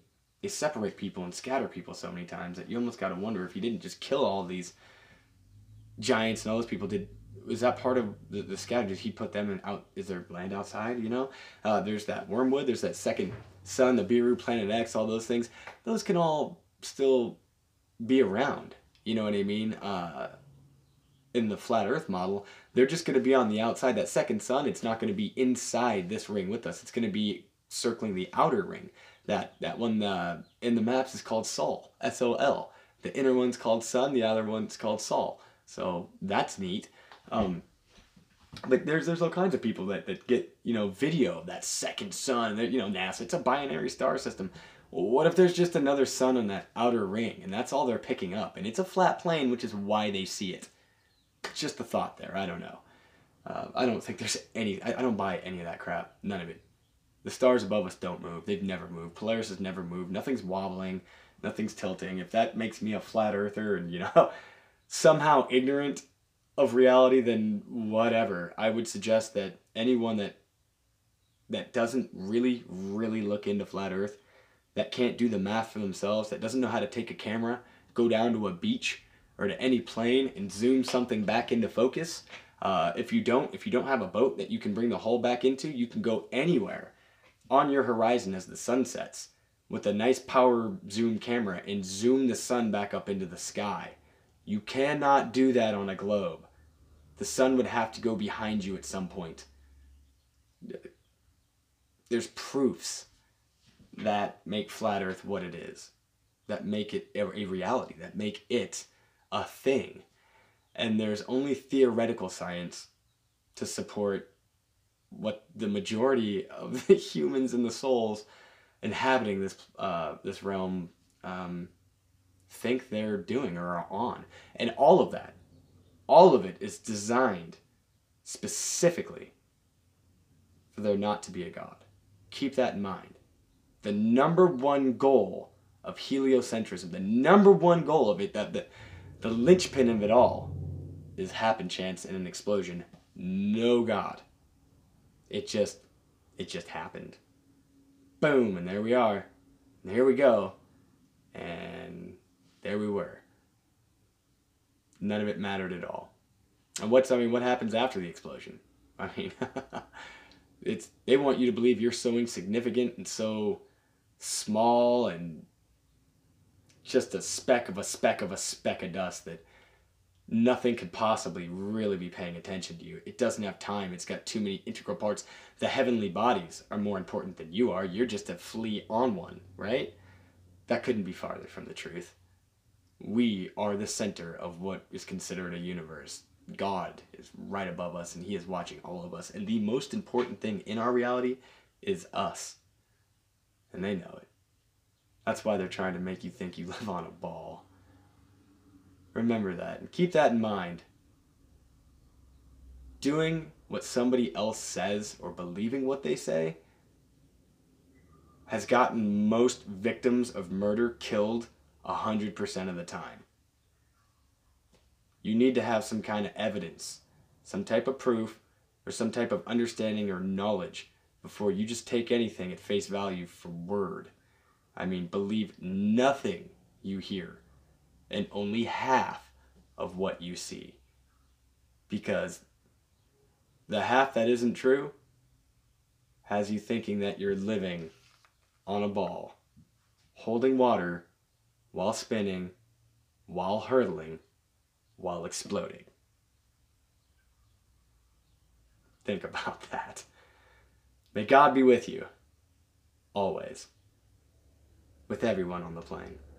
separate people and scatter people so many times that you almost got to wonder if he didn't just kill all these giants and all those people. Was that part of the scatter? Did he put them in out? Is there land outside? You know, there's that wormwood. There's that second sun, the Beeroo, Planet X, all those things. Those can all still be around. You know what I mean? In the flat Earth model, they're just going to be on the outside. That second sun, it's not going to be inside this ring with us. It's going to be circling the outer ring. That one in the maps is called Sol, S-O-L. The inner one's called Sun. The outer one's called Sol. So that's neat. Like there's all kinds of people that get, you know, video of that second sun. You know, NASA, it's a binary star system. Well, what if there's just another sun on that outer ring, and that's all they're picking up, and it's a flat plane, which is why they see it. It's just a thought there. I don't know. I don't think there's any. I don't buy any of that crap. None of it. The stars above us don't move. They've never moved. Polaris has never moved. Nothing's wobbling. Nothing's tilting. If that makes me a flat earther and, you know, somehow ignorant of reality, then whatever. I would suggest that anyone that doesn't really look into flat earth, that can't do the math for themselves, that doesn't know how to take a camera, go down to a beach or to any plane and zoom something back into focus. If you don't have a boat that you can bring the hull back into, you can go anywhere on your horizon as the sun sets with a nice power zoom camera and zoom the sun back up into the sky. You cannot do that on a globe. The sun would have to go behind you at some point. There's proofs that make flat earth what it is, that make it a reality, that make it a thing. And there's only theoretical science to support what the majority of the humans and the souls inhabiting this realm think they're doing or are on. And all of it is designed specifically for there not to be a God. Keep that in mind. The number one goal of heliocentrism, the number one goal of it, that the linchpin of it all, is happen chance and an explosion. No God. It just happened. Boom, and there we are. And here we go. And there we were. None of it mattered at all. And what happens after the explosion? I mean, they want you to believe you're so insignificant and so small and just a speck of a speck of a speck of dust that nothing could possibly really be paying attention to you. It doesn't have time. It's got too many integral parts. The heavenly bodies are more important than you are. You're just a flea on one, right? That couldn't be farther from the truth. We are the center of what is considered a universe. God is right above us, and he is watching all of us. And the most important thing in our reality is us. And they know it. That's why they're trying to make you think you live on a ball. Remember that, and keep that in mind. Doing what somebody else says or believing what they say has gotten most victims of murder killed 100% of the time. You need to have some kind of evidence, some type of proof, or some type of understanding or knowledge before you just take anything at face value for word. I mean, believe nothing you hear and only half of what you see. Because the half that isn't true has you thinking that you're living on a ball, holding water while spinning, while hurtling, while exploding. Think about that. May God be with you, always, with everyone on the plane.